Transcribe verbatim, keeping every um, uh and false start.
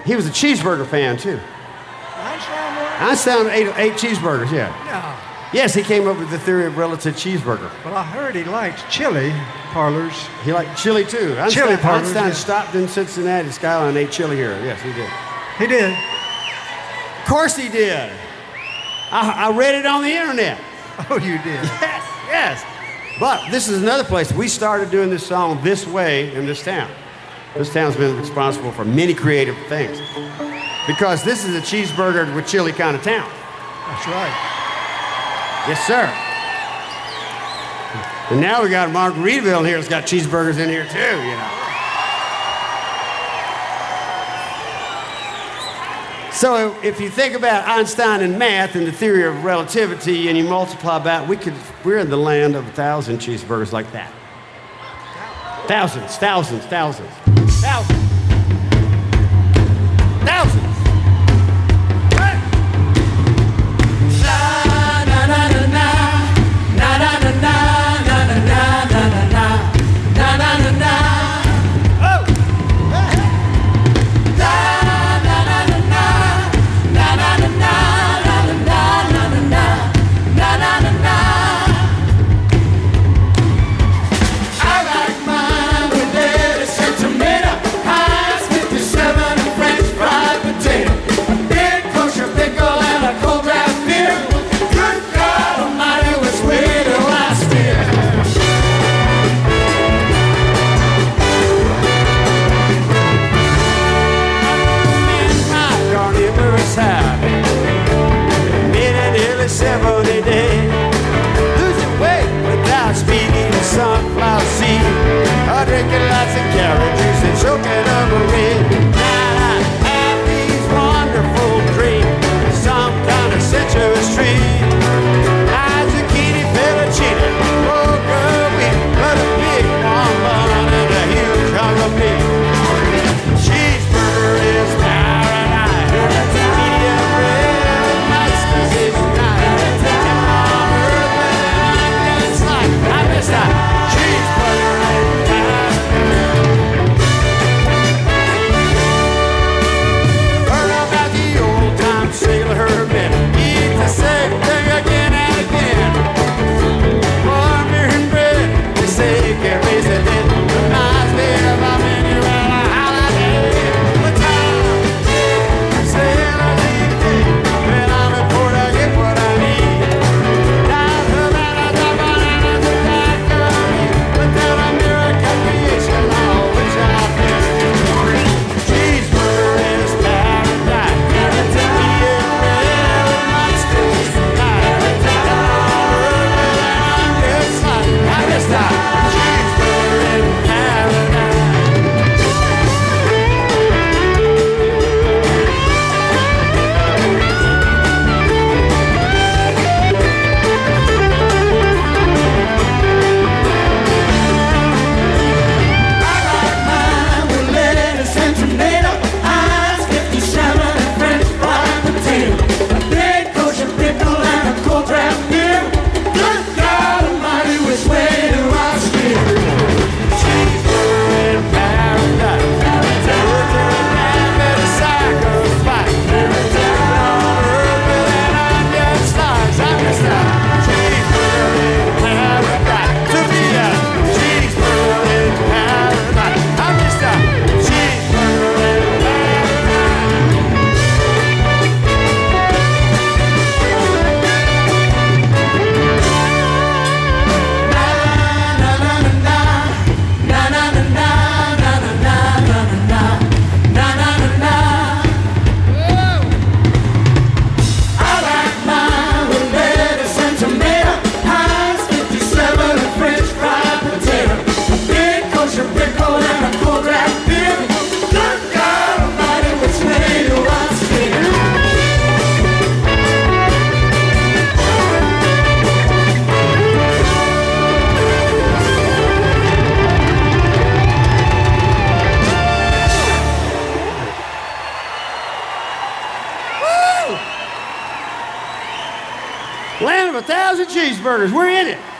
He was a cheeseburger fan, too. Einstein was? Einstein ate, ate cheeseburgers, yeah. No. Yes, he came up with the theory of relative cheeseburger. Well, I heard he liked chili parlors. He liked chili, too. Einstein, Chili parlors, Einstein yeah. stopped in Cincinnati, Skyline, and ate chili here. Yes, he did. He did. Of course he did. I, I read it on the internet. Oh, you did? Yes, yes. But this is another place. We started doing this song this way in this town. This town's been responsible for many creative things. Because this is a cheeseburger with chili kind of town. That's right. Yes, sir. And now we got Margaritaville in here that's got cheeseburgers in here too, you know. So if you think about Einstein and math and the theory of relativity and you multiply that, we could, we're in the land of a thousand cheeseburgers like that. Thousands, thousands, thousands, thousands, thousands. seventy days, losing weight without speaking to sunflower seed, or drinking lots of carrot juice and choking up a red. Now I have these wonderful dreams, some kind of citrus tree. I zucchini, fettuccine, broken wheat, but a big one bun and a huge hunk of meat. Cheeseburger is paradise, medium rare, Meister's is nice. Land of a thousand cheeseburgers. We're in it.